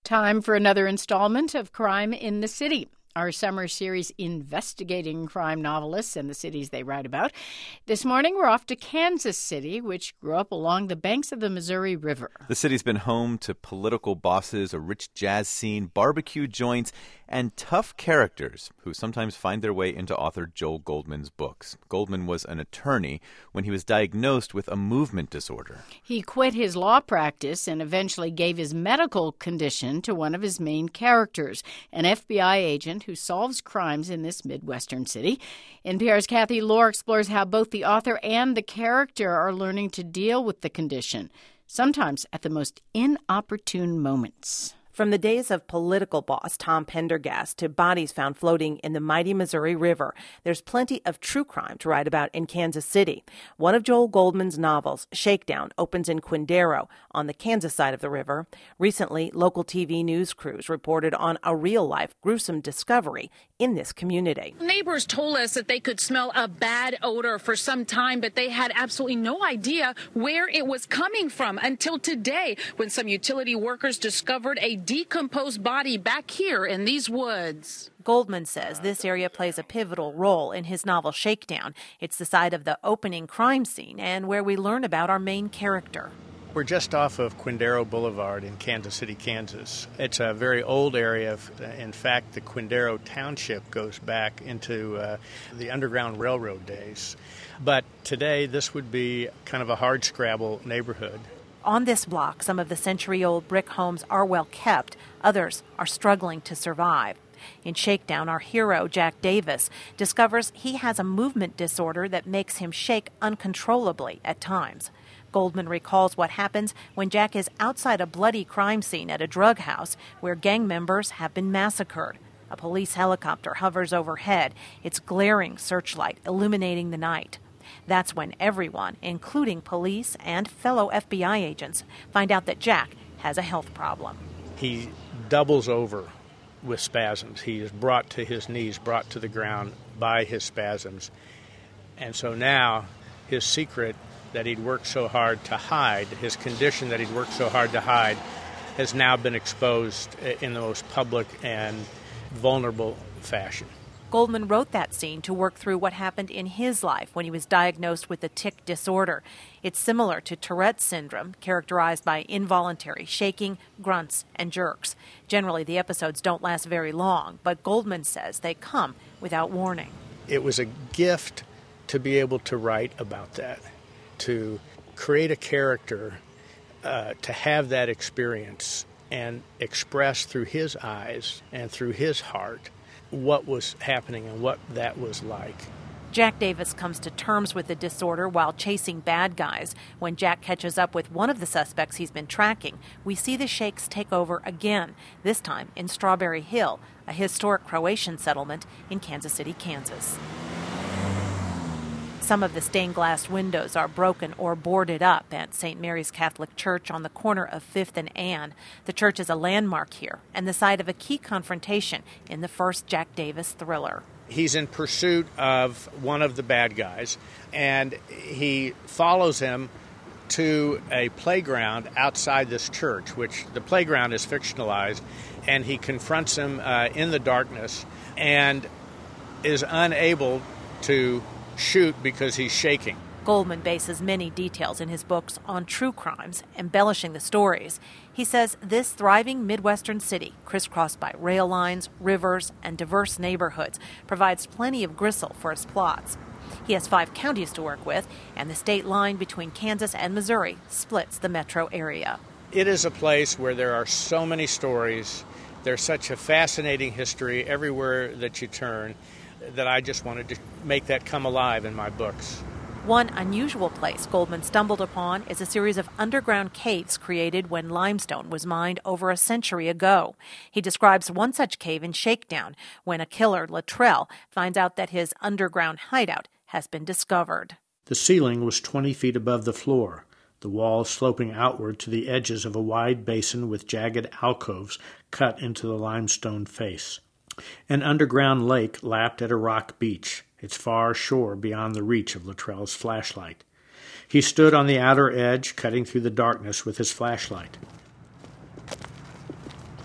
Time for another installment of Crime in the City, our summer series investigating crime novelists and the cities they write about. This morning, we're off to Kansas City, which grew up along the banks of the Missouri River. The city's been home to political bosses, a rich jazz scene, barbecue joints, and tough characters who sometimes find their way into author Joel Goldman's books. Goldman was an attorney when he was diagnosed with a movement disorder. He quit his law practice and eventually gave his medical condition to one of his main characters, an FBI agent who solves crimes in this Midwestern city. NPR's Kathy Lohr explores how both the author and the character are learning to deal with the condition, sometimes at the most inopportune moments. From the days of political boss Tom Pendergast to bodies found floating in the mighty Missouri River, there's plenty of true crime to write about in Kansas City. One of Joel Goldman's novels, Shakedown, opens in Quindaro on the Kansas side of the river. Recently, local TV news crews reported on a real-life gruesome discovery in this community. Neighbors told us that they could smell a bad odor for some time, but they had absolutely no idea where it was coming from until today, when some utility workers discovered a decomposed body back here in these woods. Goldman says this area plays a pivotal role in his novel Shakedown. It's the site of the opening crime scene and where we learn about our main character. We're just off of Quindaro Boulevard in Kansas City, Kansas. It's a very old area. In fact, the Quindaro Township goes back into the Underground Railroad days. But today, this would be kind of a hardscrabble neighborhood. On this block, some of the century-old brick homes are well kept. Others are struggling to survive. In Shakedown, our hero, Jack Davis, discovers he has a movement disorder that makes him shake uncontrollably at times. Goldman recalls what happens when Jack is outside a bloody crime scene at a drug house where gang members have been massacred. A police helicopter hovers overhead, its glaring searchlight illuminating the night. That's when everyone, including police and fellow FBI agents, find out that Jack has a health problem. He doubles over with spasms. He is brought to his knees, brought to the ground by his spasms. And so now his secret that he'd worked so hard to hide, his condition that he'd worked so hard to hide, has now been exposed in the most public and vulnerable fashion. Goldman wrote that scene to work through what happened in his life when he was diagnosed with the tic disorder. It's similar to Tourette's syndrome, characterized by involuntary shaking, grunts, and jerks. Generally, the episodes don't last very long, but Goldman says they come without warning. It was a gift to be able to write about that, to create a character, to have that experience and express through his eyes and through his heart what was happening and what that was like. Jack Davis comes to terms with the disorder while chasing bad guys. When Jack catches up with one of the suspects he's been tracking, we see the shakes take over again, this time in Strawberry Hill, a historic Croatian settlement in Kansas City, Kansas. Some of the stained glass windows are broken or boarded up at St. Mary's Catholic Church on the corner of 5th and Ann. The church is a landmark here and the site of a key confrontation in the first Jack Davis thriller. He's in pursuit of one of the bad guys, and he follows him to a playground outside this church, which the playground is fictionalized, and he confronts him in the darkness and is unable to shoot because he's shaking. Goldman bases many details in his books on true crimes, embellishing the stories. He says this thriving Midwestern city, crisscrossed by rail lines, rivers, and diverse neighborhoods, provides plenty of gristle for his plots. He has 5 counties to work with, and the state line between Kansas and Missouri splits the metro area. It is a place where there are so many stories. There's such a fascinating history everywhere that you turn that I just wanted to make that come alive in my books. One unusual place Goldman stumbled upon is a series of underground caves created when limestone was mined over a century ago. He describes one such cave in Shakedown when a killer, Luttrell, finds out that his underground hideout has been discovered. The ceiling was 20 feet above the floor, the walls sloping outward to the edges of a wide basin with jagged alcoves cut into the limestone face. An underground lake lapped at a rock beach, its far shore beyond the reach of Luttrell's flashlight. He stood on the outer edge, cutting through the darkness with his flashlight.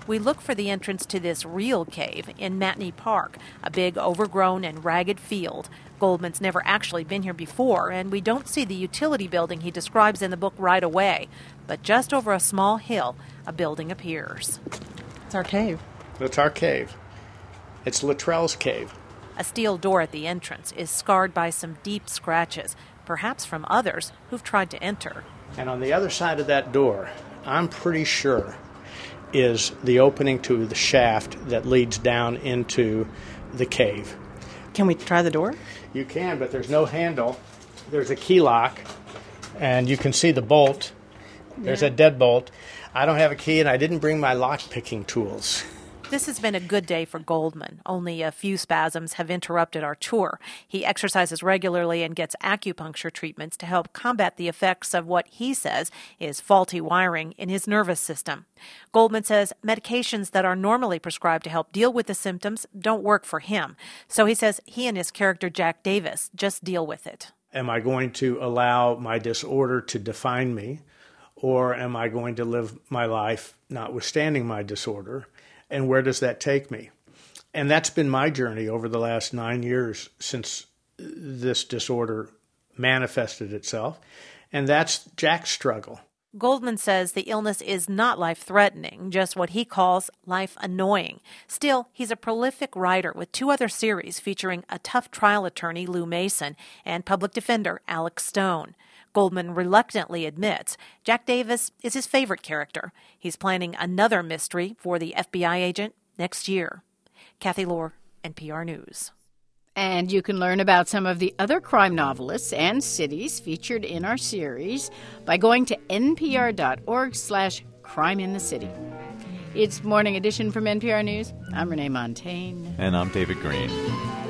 We look for the entrance to this real cave in Matney Park, a big overgrown and ragged field. Goldman's never actually been here before, and we don't see the utility building he describes in the book right away. But just over a small hill, a building appears. It's our cave. It's our cave. It's Luttrell's cave. A steel door at the entrance is scarred by some deep scratches, perhaps from others who've tried to enter. And on the other side of that door, I'm pretty sure, is the opening to the shaft that leads down into the cave. Can we try the door? You can, but there's no handle. There's a key lock, and you can see the bolt. There's a deadbolt. I don't have a key, and I didn't bring my lock-picking tools. This has been a good day for Goldman. Only a few spasms have interrupted our tour. He exercises regularly and gets acupuncture treatments to help combat the effects of what he says is faulty wiring in his nervous system. Goldman says medications that are normally prescribed to help deal with the symptoms don't work for him. So he says he and his character Jack Davis just deal with it. Am I going to allow my disorder to define me, or am I going to live my life notwithstanding my disorder? And where does that take me? And that's been my journey over the last 9 years since this disorder manifested itself. And that's Jack's struggle. Goldman says the illness is not life-threatening, just what he calls life-annoying. Still, he's a prolific writer with 2 other series featuring a tough trial attorney, Lou Mason, and public defender, Alex Stone. Goldman reluctantly admits Jack Davis is his favorite character. He's planning another mystery for the FBI agent next year. Kathy Lohr, NPR News. And you can learn about some of the other crime novelists and cities featured in our series by going to npr.org/crime in the city. It's Morning Edition from NPR News. I'm Renee Montaigne. And I'm David Green.